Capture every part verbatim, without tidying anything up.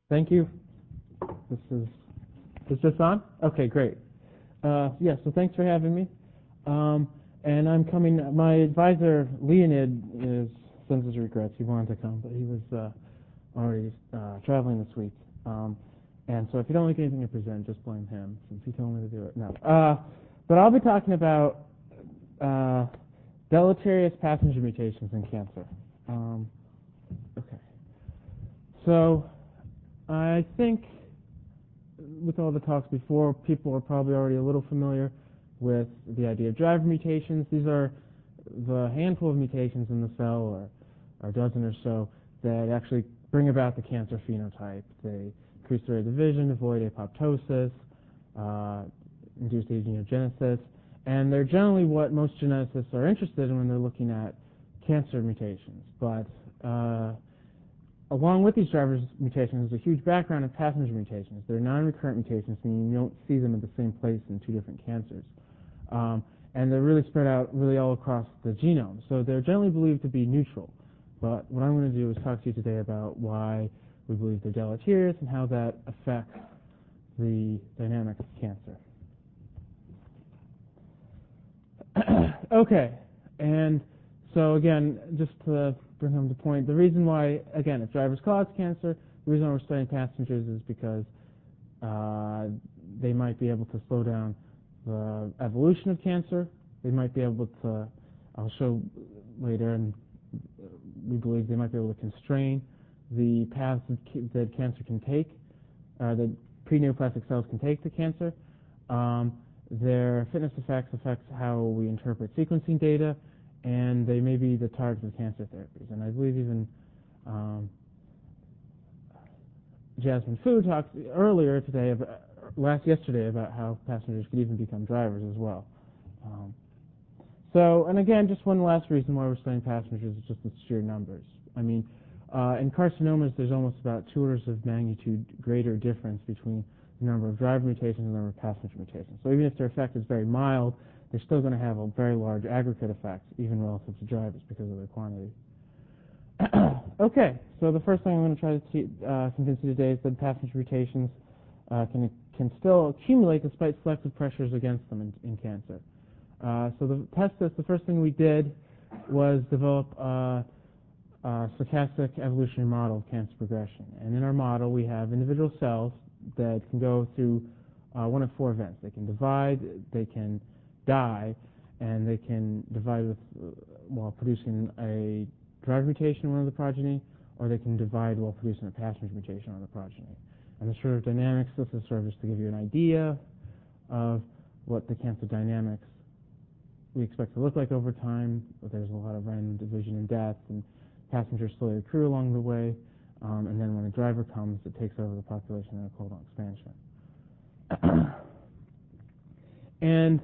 Thank you. This is, is this on? Okay, great. Uh, yeah, so thanks for having me. Um, and I'm coming, my advisor, Leonid, is, sends his regrets. He wanted to come, but he was uh, already uh, traveling this week. Um, and so if you don't like anything to present, just blame him, since he told me to do it. No. Uh, but I'll be talking about uh, deleterious passenger mutations in cancer. Um, okay. So I think with all the talks before, people are probably already a little familiar with the idea of driver mutations. These are the handful of mutations in the cell, or, or a dozen or so, that actually bring about the cancer phenotype. They increase the rate of division, avoid apoptosis, uh, induce angiogenesis, and they're generally what most geneticists are interested in when they're looking at cancer mutations. But uh, along with these driver mutations, there's a huge background of passenger mutations. They're non-recurrent mutations, meaning you don't see them at the same place in two different cancers. Um, and they're really spread out really all across the genome. So they're generally believed to be neutral. But what I'm going to do is talk to you today about why we believe they're deleterious and how that affects the dynamics of cancer. Okay, and so again, just to bring home the point, the reason why, again, if drivers cause cancer, the reason why we're studying passengers is because uh, they might be able to slow down the evolution of cancer. They might be able to, I'll show later, and we believe they might be able to constrain the paths that cancer can take, uh, that pre-neoplastic cells can take to cancer. Um, their fitness effects affects how we interpret sequencing data, and they may be the target of cancer therapies. And I believe even um, Jasmine Fu talked earlier today, about, last yesterday, about how passengers could even become drivers as well. Um, so, and again, just one last reason why we're studying passengers is just the sheer numbers. I mean, uh, in carcinomas, there's almost about two orders of magnitude greater difference between the number of driver mutations and the number of passenger mutations. So even if their effect is very mild, they're still going to have a very large aggregate effect, even relative to drivers, because of their quantity. Okay, so the first thing I'm going to try to see, uh, convince you today is that passenger mutations uh, can can still accumulate despite selective pressures against them in, in cancer. Uh, so to test this, the first thing we did was develop a, a stochastic evolutionary model of cancer progression. And in our model, we have individual cells that can go through uh, one of four events. They can divide, they can die, and they can divide with, uh, while producing a driver mutation in one of the progeny, or they can divide while producing a passenger mutation on the progeny. And the sort of dynamics, this is sort of just to give you an idea of what the cancer dynamics we expect to look like over time. But there's a lot of random division and death, and passengers slowly accrue along the way, um, and then when a driver comes, it takes over the population in a clonal expansion. And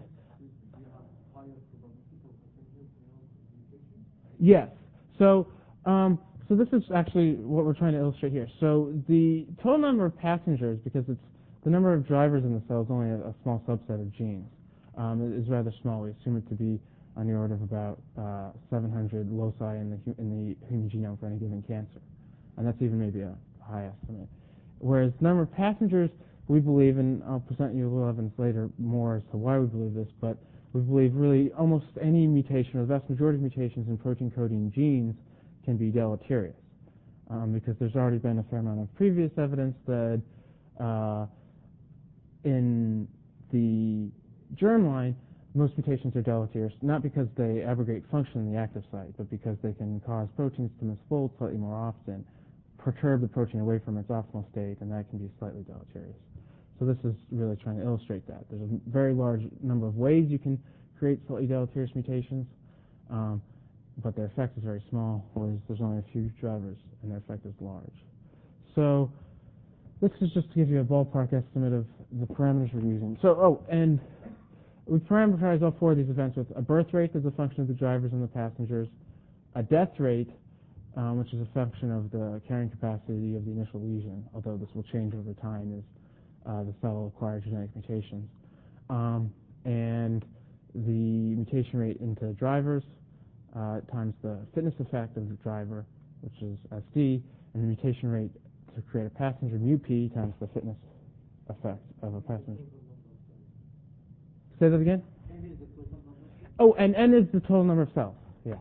yes, so um, so this is actually what we're trying to illustrate here. So the total number of passengers, because it's the number of drivers in the cell is only a, a small subset of genes, um, is rather small. We assume it to be on the order of about uh, seven hundred loci in the in the human genome for any given cancer, and that's even maybe a high estimate. Whereas the number of passengers, we believe, and I'll present you a little evidence later more as to why we believe this, but we believe really almost any mutation, or the vast majority of mutations in protein coding genes, can be deleterious, um, because there's already been a fair amount of previous evidence that uh, in the germline, most mutations are deleterious, not because they abrogate function in the active site, but because they can cause proteins to misfold slightly more often, perturb the protein away from its optimal state, and that can be slightly deleterious. So this is really trying to illustrate that. There's a very large number of ways you can create slightly deleterious mutations, um, but their effect is very small, whereas there's only a few drivers, and their effect is large. So this is just to give you a ballpark estimate of the parameters we're using. So, oh, and we parameterize all four of these events with a birth rate as a function of the drivers and the passengers, a death rate, um, which is a function of the carrying capacity of the initial lesion, although this will change over time as uh, the cell will acquire genetic mutations, um, and the mutation rate into drivers uh, times the fitness effect of the driver, which is S D, and the mutation rate to create a passenger, mu p times the fitness effect of a passenger. Say that again? Oh, and n is the total number of cells. Yeah.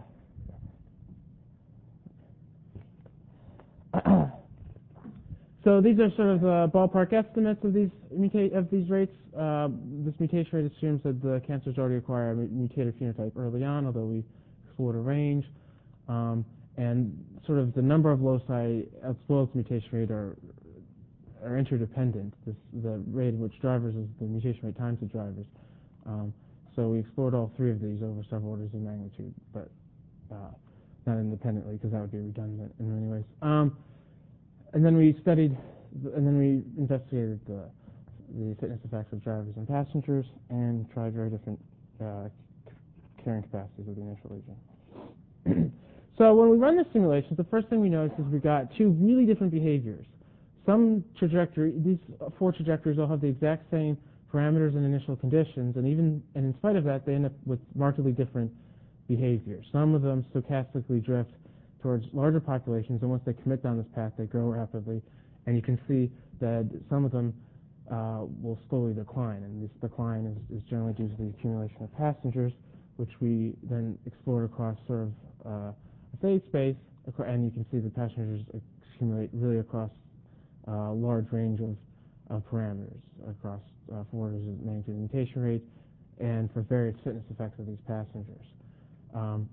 So these are sort of uh, ballpark estimates of these muta- of these rates. Uh, this mutation rate assumes that the cancers already acquire a mutated phenotype early on, although we explored a range. Um, and sort of the number of loci as well as the mutation rate are are interdependent. This, the rate at which drivers is the mutation rate times the drivers. Um, so we explored all three of these over several orders of magnitude, but uh, not independently because that would be redundant in many ways. Um, and then we studied, and then we investigated the the fitness effects of drivers and passengers, and tried very different uh, carrying capacities of the initial region. So when we run the simulations, the first thing we notice is we got two really different behaviors. Some trajectory, these four trajectories all have the exact same parameters and initial conditions, and even and in spite of that, they end up with markedly different behavior. Some of them stochastically drift towards larger populations, and once they commit down this path, they grow rapidly. And you can see that some of them uh, will slowly decline, and this decline is, is generally due to the accumulation of passengers, which we then explored across sort of uh, a phase space, and you can see the passengers accumulate really across a uh, large range of, of parameters, across uh, four orders of magnitude mutation rate, and for various fitness effects of these passengers. Um,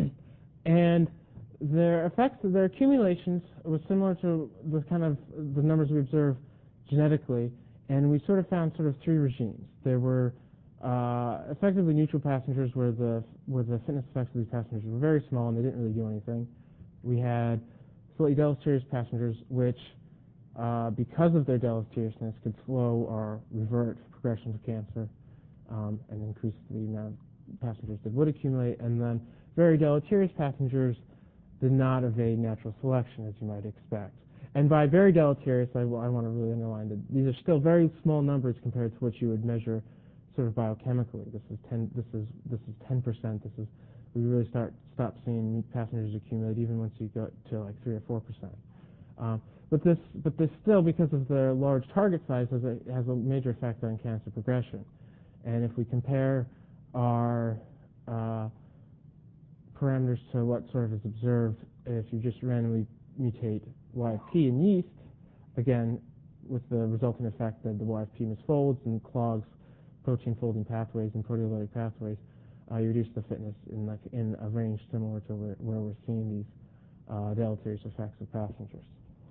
and their effects, their accumulations was similar to the kind of the numbers we observed genetically, and we sort of found sort of three regimes. There were uh, effectively neutral passengers where the where the fitness effects of these passengers were very small and they didn't really do anything. We had slightly deleterious passengers, which uh, because of their deleteriousness could slow or revert progression to cancer um, and increase the amount of passengers that would accumulate. And then very deleterious passengers did not evade natural selection, as you might expect. And by very deleterious, I, I want to really underline that these are still very small numbers compared to what you would measure sort of biochemically. This is ten. This is this is ten percent. This is we really start stop seeing passengers accumulate even once you go to like three or four percent. Um, but this but this still, because of their large target size, has a has a major effect on cancer progression. And if we compare our uh, parameters to what sort of is observed if you just randomly mutate Y F P in yeast, again, with the resulting effect that the Y F P misfolds and clogs protein folding pathways and proteolytic pathways, uh, you reduce the fitness in like in a range similar to where, where we're seeing these uh, deleterious effects of passengers.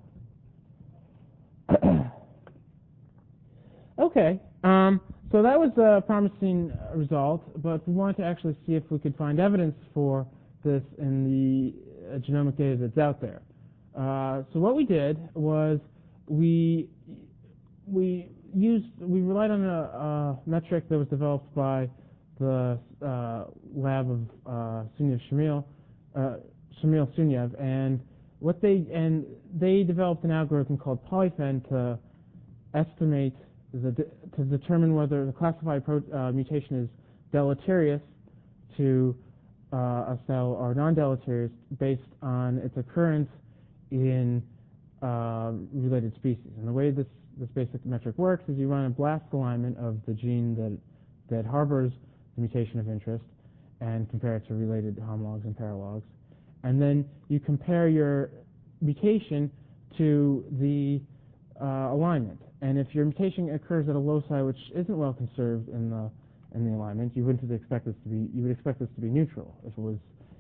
Okay, um, so that was a promising result, but we wanted to actually see if we could find evidence for this in the uh, genomic data that's out there. Uh, so what we did was we we used we relied on a, a metric that was developed by the uh, lab of uh, Sunyev Shamil, uh, Shamil Sunyev, and what they and they developed an algorithm called Polyphen to estimate the de to determine whether the classified pro uh, mutation is deleterious to uh, a cell or non-deleterious based on its occurrence in uh, related species. And the way this this basic metric works is you run a blast alignment of the gene that that harbors the mutation of interest and compare it to related homologs and paralogs, and then you compare your mutation to the uh, alignment. And if your mutation occurs at a loci which isn't well conserved in the in the alignment, you wouldn't expect this to be you would expect this to be neutral if it was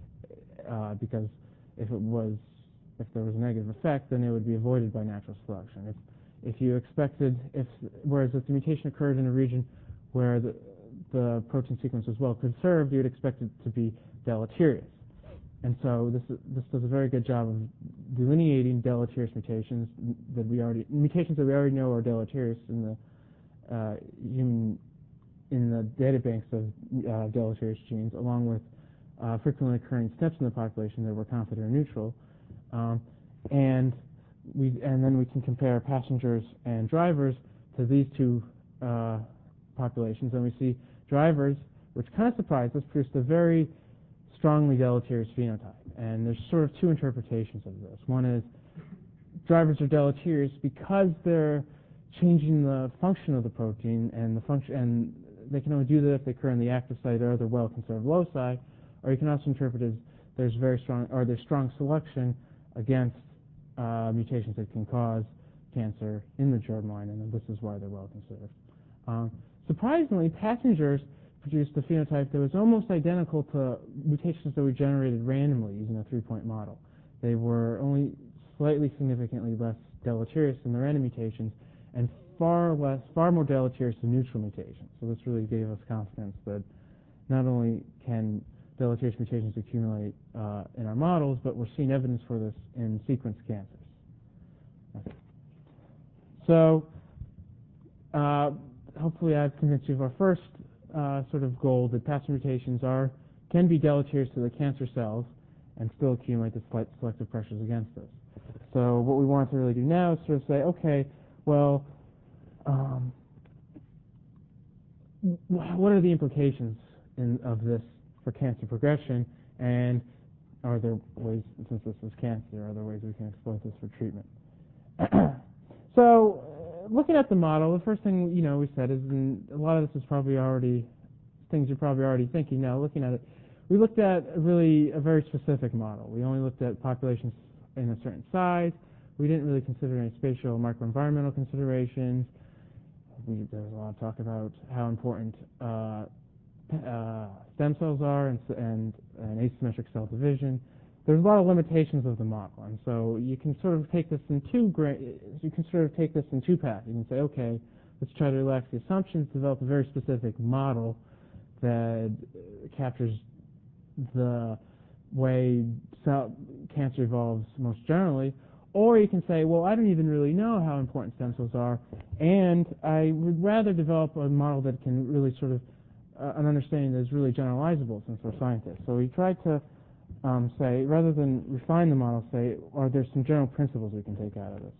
uh, because if it was if there was a negative effect, then it would be avoided by natural selection. If if you expected if whereas if the mutation occurred in a region where the the protein sequence was well conserved, you would expect it to be deleterious. And so this this does a very good job of delineating deleterious mutations that we already mutations that we already know are deleterious in the uh, human in the data banks of uh, deleterious genes, along with uh, frequently occurring S N Ps in the population that were confident or neutral, um, and we and then we can compare passengers and drivers to these two uh, populations, and we see drivers, which kind of surprised us, produced a very strongly deleterious phenotype. And there's sort of two interpretations of this. One is drivers are deleterious because they're changing the function of the protein, and the function, and they can only do that if they occur in the active site or other well-conserved loci. Or you can also interpret as there's very strong, or there's strong selection against uh, mutations that can cause cancer in the germline, and this is why they're well-conserved. Um, surprisingly, passengers produced a phenotype that was almost identical to mutations that were generated randomly using a three-point model. They were only slightly significantly less deleterious than the random mutations, and far less, far more deleterious than neutral mutations. So this really gave us confidence that not only can deleterious mutations accumulate uh, in our models, but we're seeing evidence for this in sequence cancers. Okay. So uh, hopefully I've convinced you of our first uh, sort of goal that passenger mutations are can be deleterious to the cancer cells and still accumulate the slight selective pressures against us. So what we want to really do now is sort of say, okay, well, um, what are the implications in, of this for cancer progression, and are there ways, since this is cancer, are there ways we can exploit this for treatment? So, uh, looking at the model, the first thing you know we said is, and a lot of this is probably already things you're probably already thinking now. Looking at it, we looked at really a very specific model. We only looked at populations in a certain size. We didn't really consider any spatial microenvironmental considerations. We, there was a lot of talk about how important uh, uh, stem cells are and, and, and asymmetric cell division. There's a lot of limitations of the model, and so you can sort of take this in two gra you can sort of take this in two paths. You can say, okay, let's try to relax the assumptions, develop a very specific model that captures the way cell cancer evolves most generally. Or you can say, well, I don't even really know how important stem cells are, and I would rather develop a model that can really sort of, uh, an understanding that is really generalizable since we're scientists. So we tried to um, say, rather than refine the model, say, are there some general principles we can take out of this?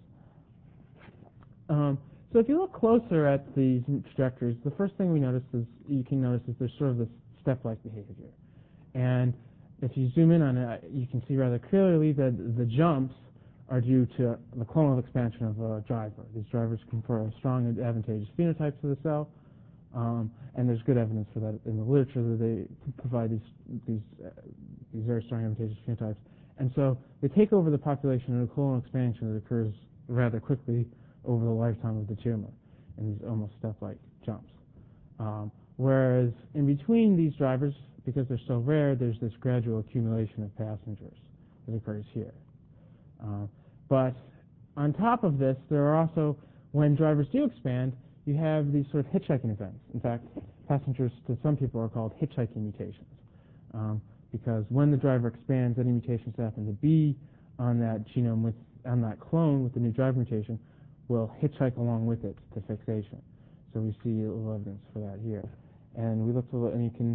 Um, so if you look closer at these trajectories, the first thing we notice is, you can notice is there's sort of this step-like behavior. And if you zoom in on it, you can see rather clearly that the jumps are due to the clonal expansion of a driver. These drivers confer a strong and advantageous phenotype to the cell, um, and there's good evidence for that in the literature that they provide these these uh, these very strong advantageous phenotypes. And so they take over the population in a clonal expansion that occurs rather quickly over the lifetime of the tumor in these almost step-like jumps. Um, whereas in between these drivers, because they're so rare, there's this gradual accumulation of passengers that occurs here. Uh, but on top of this, there are also, when drivers do expand, you have these sort of hitchhiking events. In fact, passengers to some people are called hitchhiking mutations, um, because when the driver expands, any mutations that happen to be on that genome with on that clone with the new driver mutation will hitchhike along with it to fixation. So we see a little evidence for that here, and we look to and you can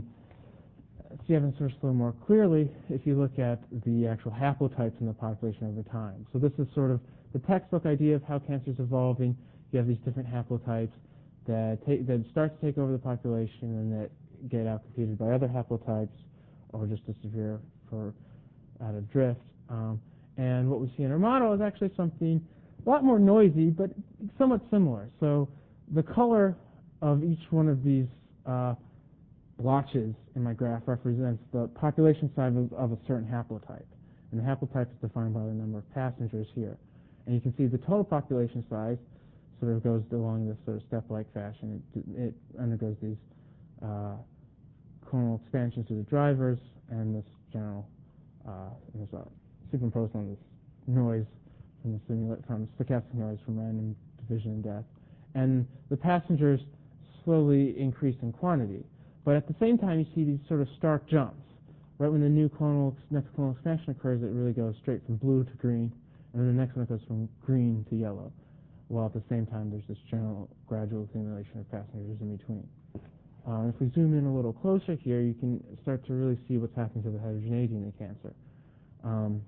see evidence source a little more clearly if you look at the actual haplotypes in the population over time. So this is sort of the textbook idea of how cancer is evolving. You have these different haplotypes that take, that start to take over the population and that get outcompeted by other haplotypes or just disappear for out of drift. Um, and what we see in our model is actually something a lot more noisy, but somewhat similar. So the color of each one of these uh, blotches in my graph represents the population size of, of a certain haplotype. And the haplotype is defined by the number of passengers here. And you can see the total population size sort of goes along this sort of step-like fashion. It, it undergoes these uh, clonal expansions to the drivers and this general, uh, there's a superimposed on this noise from the simula from stochastic noise from random division and death. And the passengers slowly increase in quantity. But at the same time, you see these sort of stark jumps. Right when the new clonal, next clonal expansion occurs, it really goes straight from blue to green, and then the next one goes from green to yellow, while at the same time there's this general gradual accumulation of passengers in between. Uh, if we zoom in a little closer here, you can start to really see what's happening to the heterogeneity in the cancer. Um,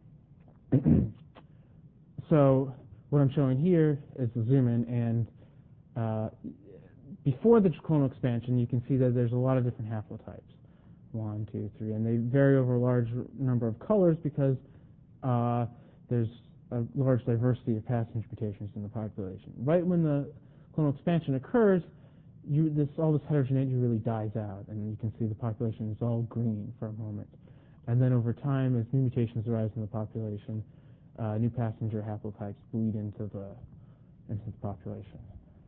so what I'm showing here is the zoom in, and uh, before the clonal expansion, you can see that there's a lot of different haplotypes. One, two, three, and they vary over a large number of colors because uh, there's a large diversity of passenger mutations in the population. Right when the clonal expansion occurs, you, this, all this heterogeneity really dies out, and you can see the population is all green for a moment. And then over time, as new mutations arise in the population, uh, new passenger haplotypes bleed into the into the population.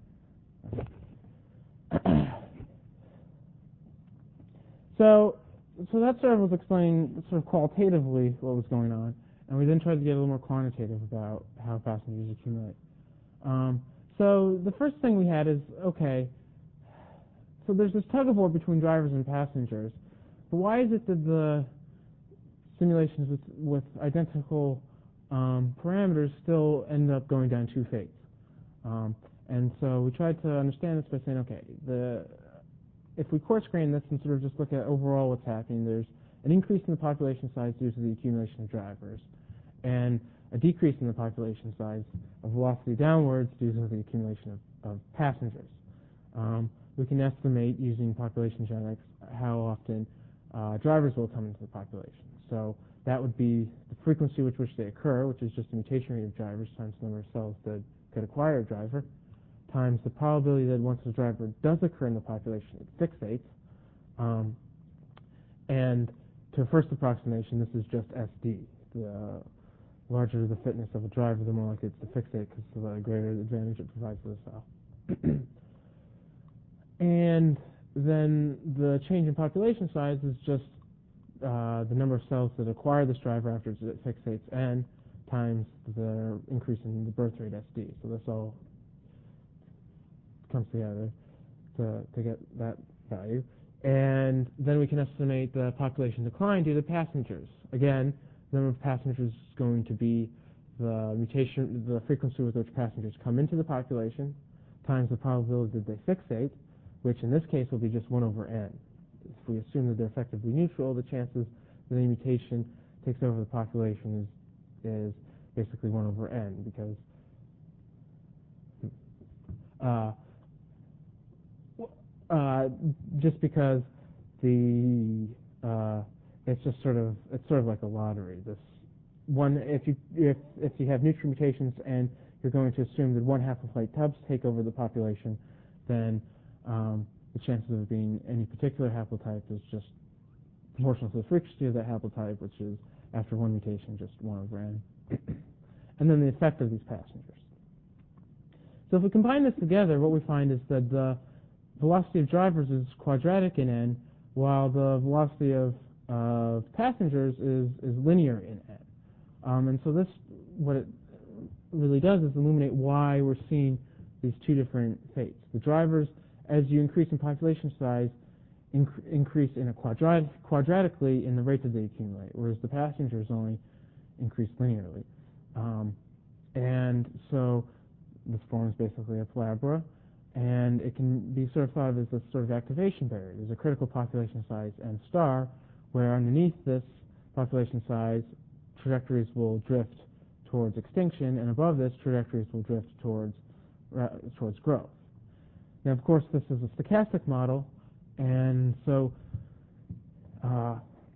so, so that sort of was explaining sort of qualitatively what was going on, and we then tried to get a little more quantitative about how passengers accumulate. Um, so the first thing we had is, okay, so there's this tug-of-war between drivers and passengers, but why is it that the simulations with, with identical um, parameters still end up going down two fates? Um, and so we tried to understand this by saying, okay, the, if we coarse grain this and sort of just look at overall what's happening, there's an increase in the population size due to the accumulation of drivers, and a decrease in the population size of velocity downwards due to the accumulation of, of passengers. Um, we can estimate using population genetics how often uh, drivers will come into the population. So that would be the frequency with which they occur, which is just the mutation rate of drivers times the number of cells that could acquire a driver, times the probability that once a driver does occur in the population, it fixates. Um, and to a first approximation, this is just S D. The larger the fitness of a driver, the more likely it's to fixate, because of the greater advantage it provides to the cell. And then the change in population size is just uh, the number of cells that acquire this driver after it fixates N times the increase in the birth rate S D. So this all comes together to, to get that value. And then we can estimate the population decline due to passengers. Again, the number of passengers is going to be the mutation, the frequency with which passengers come into the population, times the probability that they fixate, which in this case will be just one over n. If we assume that they're effectively neutral, the chances that any mutation takes over the population is, is basically one over n, because uh, uh, just because the uh, it's just sort of it's sort of like a lottery. This one, if you if if you have neutral mutations and you're going to assume that one haplotype tubs take over the population, then um, the chances of it being any particular haplotype is just proportional to the frequency of that haplotype, which is after one mutation just one over n. And then the effect of these passengers. So if we combine this together, what we find is that the velocity of drivers is quadratic in n, while the velocity of uh, passengers is, is linear in n. Um, and so this, what it really does is illuminate why we're seeing these two different fates. The drivers, as you increase in population size, inc increase in a quadrat quadratically in the rate that they accumulate, whereas the passengers only increase linearly. Um, and so this forms basically a parabola, and it can be sort of thought of as a sort of activation barrier. There's a critical population size n star, where underneath this population size, trajectories will drift towards extinction, and above this, trajectories will drift towards uh, towards growth. Now, of course, this is a stochastic model, and so uh,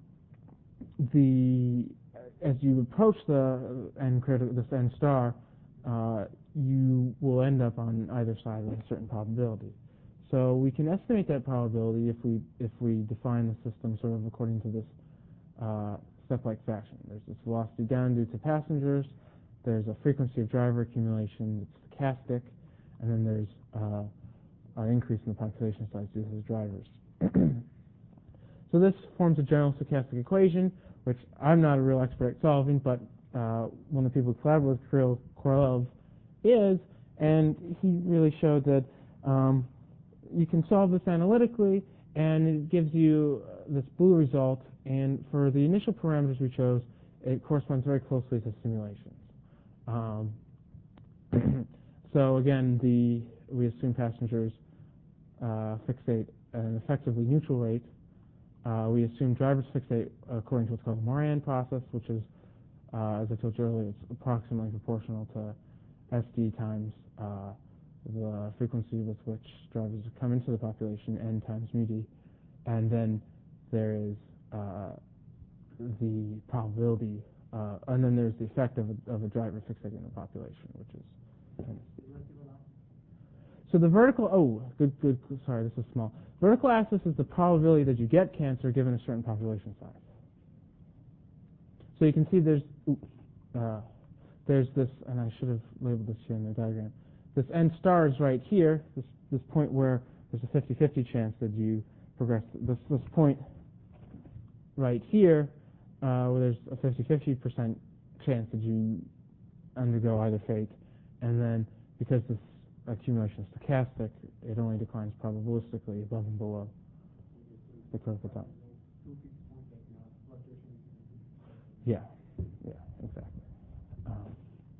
the as you approach the n critical, this n star, uh, you will end up on either side with a certain probability. So we can estimate that probability if we if we define the system sort of according to this uh, step-like fashion. There's this velocity down due to passengers. There's a frequency of driver accumulation that's stochastic, and then there's uh, an increase in the population size due to the drivers. So this forms a general stochastic equation, which I'm not a real expert at solving, but uh, one of the people who collaborated with Kirill Korolev is, and he really showed that um, you can solve this analytically, and it gives you uh, this blue result, and for the initial parameters we chose, it corresponds very closely to simulations. Um, so again, the we assume passengers uh, fixate at an effectively neutral rate. Uh, we assume drivers fixate according to what's called the Moran process, which is, uh, as I told you earlier, it's approximately proportional to S D times uh, the frequency with which drivers come into the population, n times mu d, and then there is uh, the probability uh, and then there's the effect of a, of a driver fixating the population, which is. So the vertical, oh, good, good, sorry, this is small. Vertical axis is the probability that you get cancer given a certain population size. So you can see there's, uh, there's this, and I should have labeled this here in the diagram. This n star is right here, this, this point where there's a fifty fifty chance that you progress. This, this point right here, uh, where there's a fifty fifty percent chance that you undergo either fate, and then because this accumulation is stochastic, it only declines probabilistically above and below the curve at the top. Yeah, yeah, exactly. Um,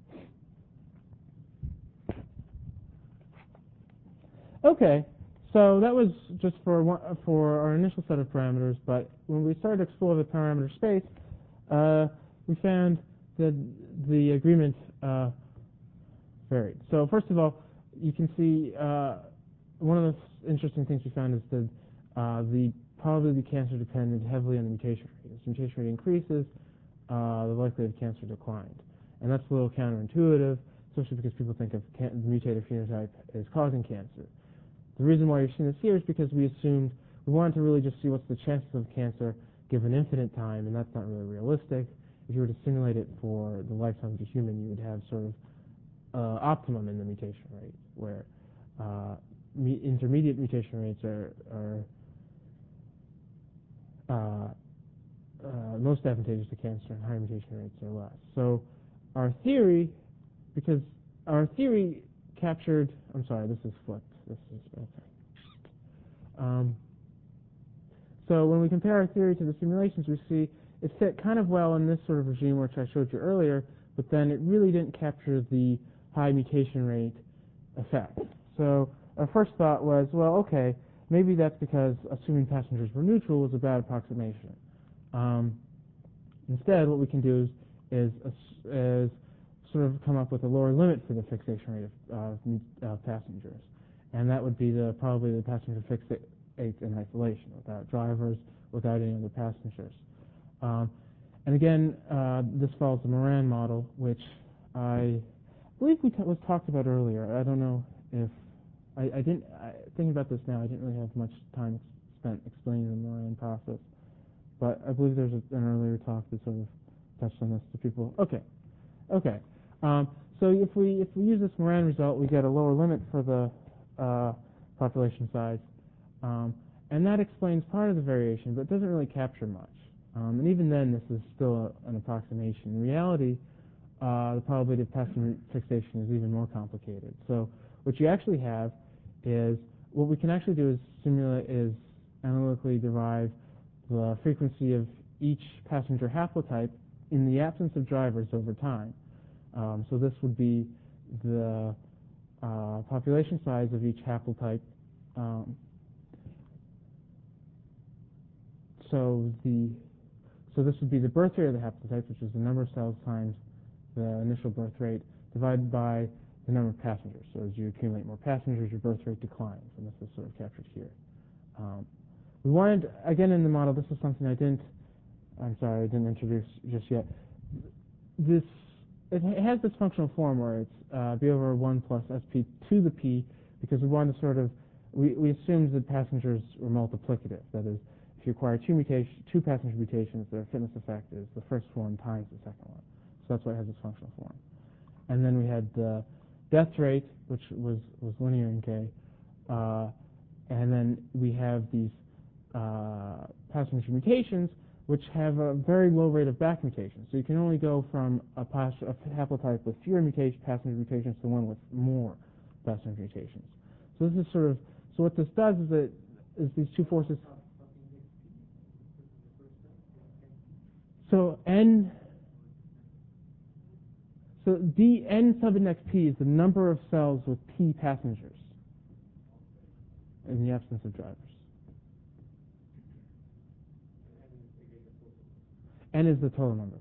okay, so that was just for one, for our initial set of parameters, but when we started to explore the parameter space, uh, we found that the agreement uh, varied. So first of all, you can see uh, one of the interesting things we found is that uh, the probability of cancer depended heavily on the mutation rate. As the mutation rate increases, uh, the likelihood of cancer declined. And that's a little counterintuitive, especially because people think of can the mutated phenotype as causing cancer. The reason why you're seeing this here is because we assumed we wanted to really just see what's the chances of cancer given infinite time, and that's not really realistic. If you were to simulate it for the lifetime of a human, you would have sort of uh, optimum in the mutation rate, where uh, me intermediate mutation rates are, are uh, uh, most advantageous to cancer, and higher mutation rates are less. So our theory, because our theory captured, I'm sorry, this is flipped. This is, okay. Um, so when we compare our theory to the simulations, we see it fit kind of well in this sort of regime which I showed you earlier, but then it really didn't capture the high mutation rate effect. So our first thought was, well, okay, maybe that's because assuming passengers were neutral was a bad approximation. Um, instead, what we can do is, is, is sort of come up with a lower limit for the fixation rate of uh, uh, passengers. And that would be the probably the passenger fixate in isolation, without drivers, without any other passengers. Um, and again, uh, this follows the Moran model, which I believe we t was talked about earlier. I don't know if I, I didn't. I, thinking about this now, I didn't really have much time spent explaining the Moran process, but I believe there's a, an earlier talk that sort of touched on this to people. Okay, okay. Um, so if we if we use this Moran result, we get a lower limit for the uh, population size, um, and that explains part of the variation, but it doesn't really capture much. Um, and even then, this is still a, an approximation. In reality, uh, the probability of passenger fixation is even more complicated. So what you actually have is, what we can actually do is simulate, is analytically derive the frequency of each passenger haplotype in the absence of drivers over time. Um, so this would be the uh, population size of each haplotype. Um, so the so this would be the birth rate of the haplotype, which is the number of cells times the initial birth rate, divided by the number of passengers. So as you accumulate more passengers, your birth rate declines, and this is sort of captured here. Um, we wanted, again in the model, this is something I didn't, I'm sorry, I didn't introduce just yet. This, it has this functional form where it's uh, b over one plus sp to the p, because we wanted to sort of, we, we assumed that passengers were multiplicative. That is, if you acquire two mutation, two passenger mutations, their fitness effect is the first one times the second one. So that's why it has this functional form. And then we had the death rate, which was, was linear in K. Uh, and then we have these uh, passenger mutations, which have a very low rate of back mutations. So you can only go from a, pas a haplotype with fewer mutation, passenger mutations to one with more passenger mutations. So this is sort of, so what this does is that is these two forces. So n, so d n sub index p is the number of cells with p passengers in the absence of drivers. N is the total number of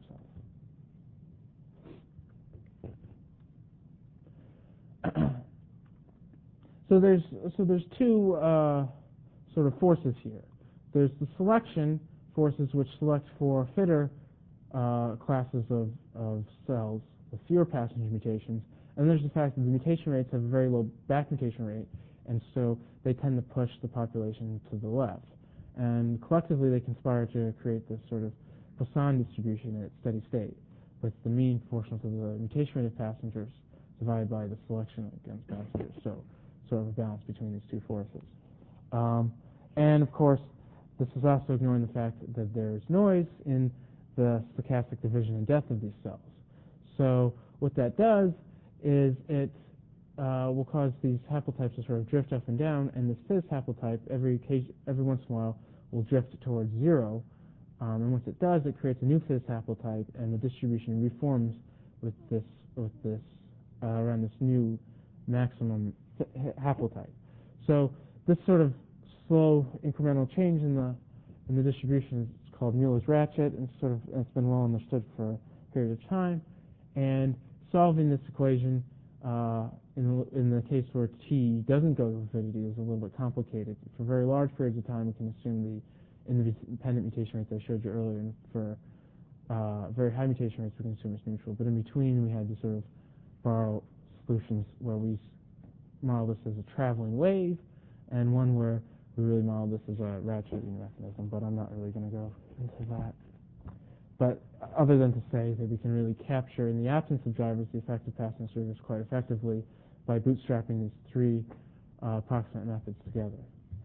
cells. so there's so there's two uh, sort of forces here. There's the selection forces, which select for fitter uh, classes of, of cells with fewer passenger mutations, and there's the fact that the mutation rates have a very low back mutation rate, and so they tend to push the population to the left. And collectively, they conspire to create this sort of Poisson distribution at steady state, with the mean proportional to the mutation rate of passengers divided by the selection against passengers, so sort of a balance between these two forces. Um, and of course, this is also ignoring the fact that there's noise in the stochastic division and death of these cells. So what that does is it uh, will cause these haplotypes to sort of drift up and down, and this fifth haplotype every occasion, every once in a while will drift towards zero. Um, and once it does, it creates a new fifth haplotype, and the distribution reforms with this with this uh, around this new maximum haplotype. So this sort of slow incremental change in the in the distribution is called Mueller's ratchet, and sort of it's been well understood for a period of time. And solving this equation uh, in the, in the case where T doesn't go to infinity is a little bit complicated. For very large periods of time, we can assume the independent mutation rates I showed you earlier, and for uh, very high mutation rates, we can assume it's neutral. But in between, we had to sort of borrow solutions where we model this as a traveling wave, and one where we really model this as a ratcheting mechanism, but I'm not really going to go into that. But other than to say that we can really capture, in the absence of drivers, the effect of passing service quite effectively by bootstrapping these three uh, approximate methods together.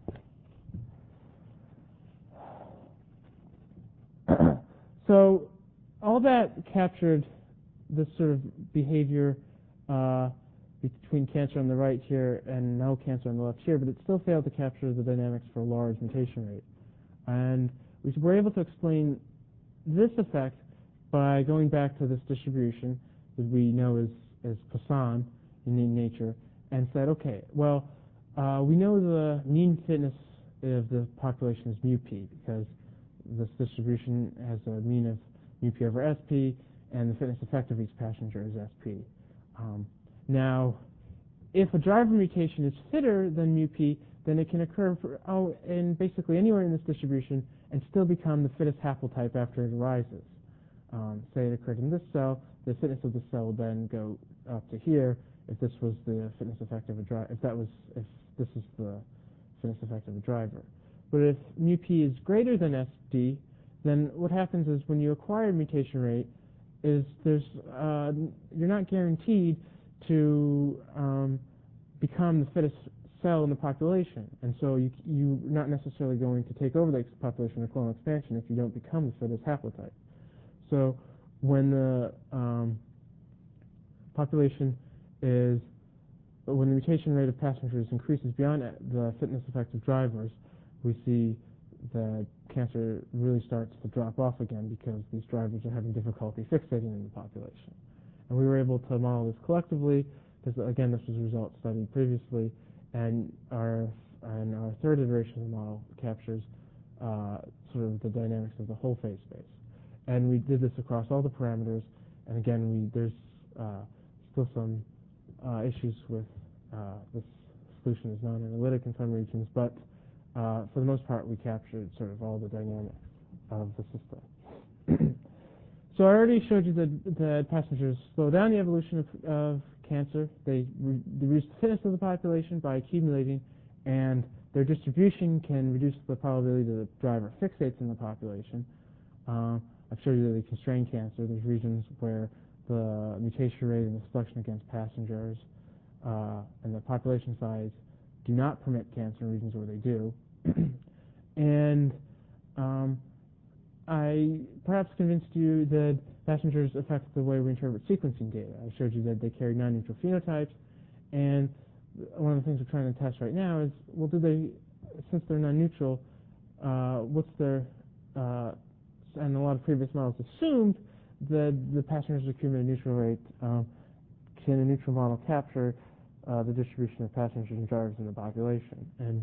So all that captured this sort of behavior uh, between cancer on the right here and no cancer on the left here, but it still failed to capture the dynamics for a large mutation rate. And we were able to explain this effect by going back to this distribution that we know is, is Poisson in nature, and said, okay, well, uh, we know the mean fitness of the population is mu p, because this distribution has a mean of mu p over sp, and the fitness effect of each passenger is sp. Um, now, if a driver mutation is fitter than mu p, then it can occur for, oh, in basically anywhere in this distribution and still become the fittest haplotype after it arises. Um, say it occurred in this cell, the fitness of the cell would then go up to here if this was the fitness effect of a driver, if that was, if this is the fitness effect of a driver. But if mu p is greater than sp, then what happens is when you acquire mutation rate, is there's uh, you're not guaranteed to um, become the fittest cell in the population, and so you, you're not necessarily going to take over the population of clonal expansion if you don't become the fittest haplotype. So when the um, population is, when the mutation rate of passengers increases beyond the fitness effect of drivers, we see that cancer really starts to drop off again because these drivers are having difficulty fixating in the population. And we were able to model this collectively, because again, this was a result studied previously, and our and our third iteration of the model captures uh, sort of the dynamics of the whole phase space. And we did this across all the parameters, and again, we there's uh, still some uh, issues with uh, this solution is non-analytic in some regions, but uh, for the most part, we captured sort of all the dynamics of the system. So I already showed you that, that passengers slow down the evolution of, of cancer. They re reduce the fitness of the population by accumulating, and their distribution can reduce the probability that the driver fixates in the population. Uh, I've showed you that they constrain cancer. There's regions where the mutation rate and the selection against passengers uh, and the population size do not permit cancer in regions where they do. And um, I perhaps convinced you that passengers affect the way we interpret sequencing data. I showed you that they carry non-neutral phenotypes, and one of the things we're trying to test right now is, well, do they, since they're non-neutral, uh, what's their, uh, and a lot of previous models assumed that the passengers accumulate neutral rate. Um, can a neutral model capture uh, the distribution of passengers and drivers in the population? And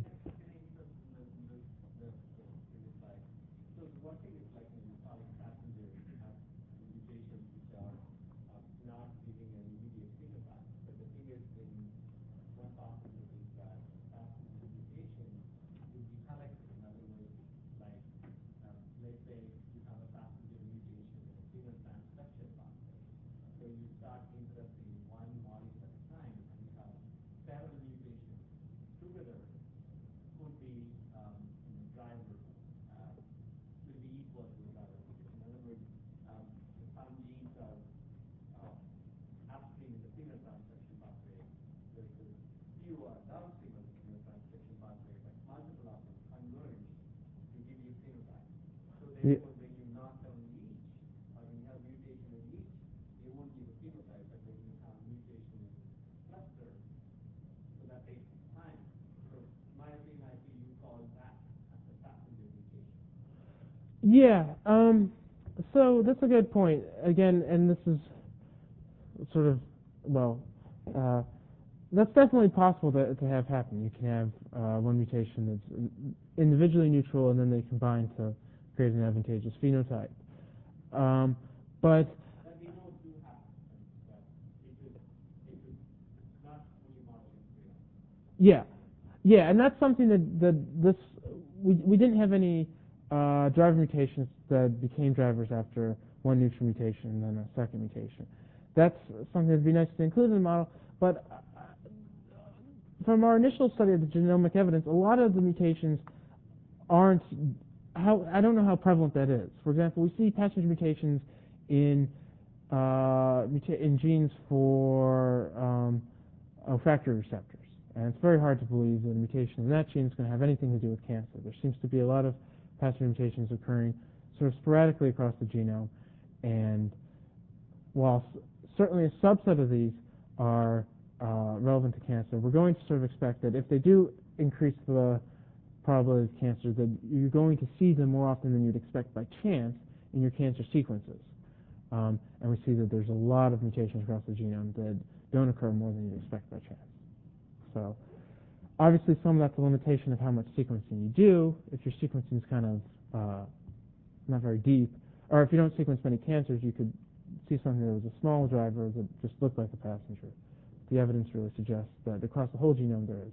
Yeah. when you knock down each, uh, when you have mutation in each, it won't give a phenotype, but when you have mutation in cluster, so that takes time. So in my opinion, I think you call that as a passenger mutation. Yeah. Um, so that's a good point. Again, and this is sort of, well, uh, that's definitely possible to, to have happen. You can have uh, one mutation that's individually neutral, and then they combine to create an advantageous phenotype. Um, but That we know do happen, but it could, it could not fully model it. yeah, yeah, and that's something that, that this we we didn't have any uh, driver mutations that became drivers after one neutral mutation and then a second mutation. That's something that'd be nice to include in the model, but uh, from our initial study of the genomic evidence, a lot of the mutations aren't, how, I don't know how prevalent that is. For example, we see passenger mutations in uh, muta- in genes for um, olfactory receptors, and it's very hard to believe that a mutation in that gene is going to have anything to do with cancer. There seems to be a lot of passenger mutations occurring sort of sporadically across the genome, and while s- certainly a subset of these are uh, relevant to cancer, we're going to sort of expect that if they do increase the probability of cancer, that you're going to see them more often than you'd expect by chance in your cancer sequences. Um, and we see that there's a lot of mutations across the genome that don't occur more than you'd expect by chance. So obviously some of that's a limitation of how much sequencing you do. If your sequencing is kind of uh, not very deep, or if you don't sequence many cancers, you could see something that was a small driver that just looked like a passenger. The evidence really suggests that across the whole genome there is.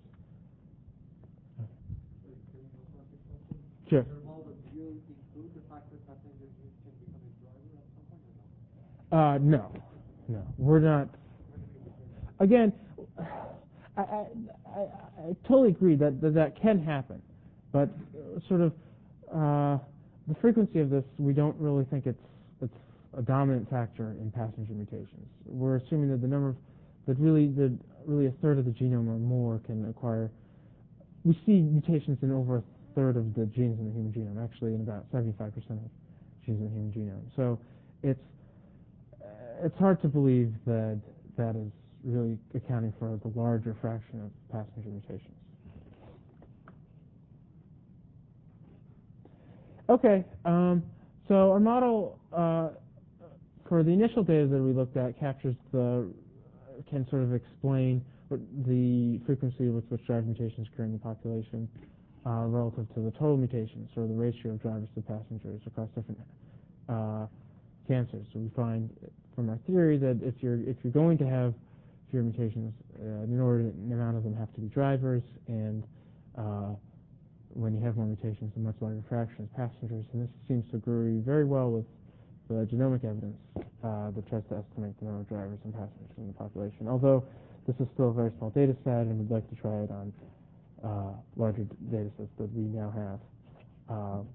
Sure. Your model, do you include the fact that passenger genes can become a driver at some point or no? Uh, no, no, we're not. Again, I, I, I, I totally agree that, that that can happen, but uh, sort of uh, the frequency of this, we don't really think it's it's a dominant factor in passenger mutations. We're assuming that the number of, that really that really a third of the genome or more can acquire. We see mutations in over a third of the genes in the human genome, actually in about seventy-five percent of genes in the human genome. So it's it's hard to believe that that is really accounting for the larger fraction of passenger mutations. Okay, um, so our model uh, for the initial data that we looked at captures the, can sort of explain the frequency with which driver mutations occur in the population uh, relative to the total mutations, or the ratio of drivers to passengers across different uh, cancers. So we find from our theory that if you're if you're going to have fewer mutations, uh, an inordinate amount of them have to be drivers, and uh, when you have more mutations, a much larger fraction is passengers. And this seems to agree very well with the genomic evidence uh, that tries to estimate the number of drivers and passengers in the population. Although this is still a very small data set, and we'd like to try it on uh, larger data sets that we now have.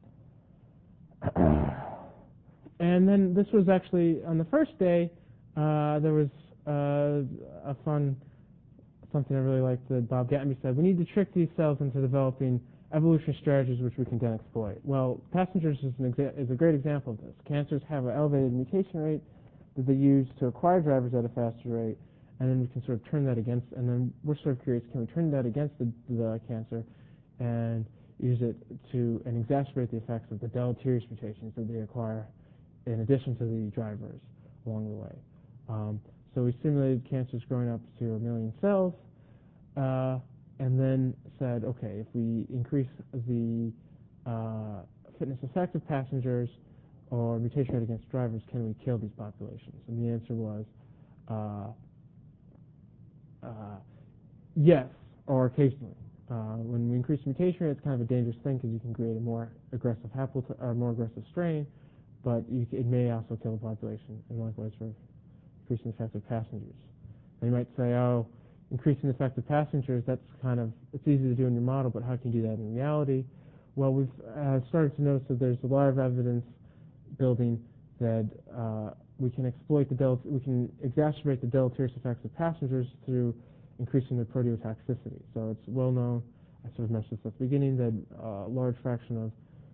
Uh, And then this was actually, on the first day, uh, there was uh, a fun, something I really liked that Bob Gatenby said, we need to trick these cells into developing evolutionary strategies which we can then exploit. Well, passengers is, an exa is a great example of this. Cancers have an elevated mutation rate that they use to acquire drivers at a faster rate, and then we can sort of turn that against, and then we're sort of curious, can we turn that against the, the cancer and use it to, and exacerbate the effects of the deleterious mutations that they acquire in addition to the drivers along the way. Um, so we simulated cancers growing up to a million cells, uh, and then said, okay, if we increase the uh, fitness effect of passengers or mutation rate against drivers, can we kill these populations? And the answer was uh, uh, yes, or occasionally. Uh, when we increase mutation rate, it's kind of a dangerous thing because you can create a more aggressive haplotype, or more aggressive strain, but you, it may also kill the population, and likewise for increasing the effect of passengers. And you might say, oh, increasing the effect of passengers, that's kind of, it's easy to do in your model, but how can you do that in reality? Well, we've uh, started to notice that there's a lot of evidence building that uh, we can exploit the del we can exacerbate the deleterious effects of passengers through increasing their proteotoxicity. So it's well known, I sort of mentioned this at the beginning, that a uh, large fraction of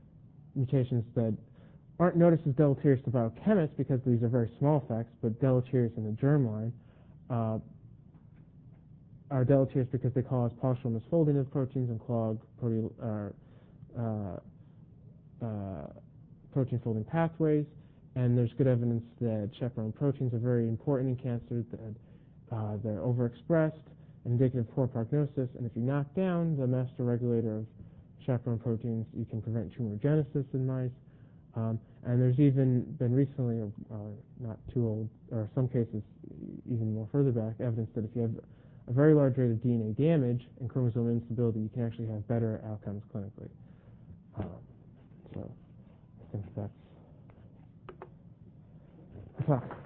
mutations that aren't noticed as deleterious to biochemists because these are very small effects, but deleterious in the germline, uh, are deleterious because they cause partial misfolding of proteins and clog protein, uh, uh, uh, protein folding pathways. And there's good evidence that chaperone proteins are very important in cancer, that uh, they're overexpressed, indicative of poor prognosis. And if you knock down the master regulator of chaperone proteins, you can prevent tumorigenesis in mice. Um, and there's even been recently, or uh, not too old, or some cases even more further back, evidence that if you have a very large rate of D N A damage and chromosome instability, you can actually have better outcomes clinically. Um, so I think that's...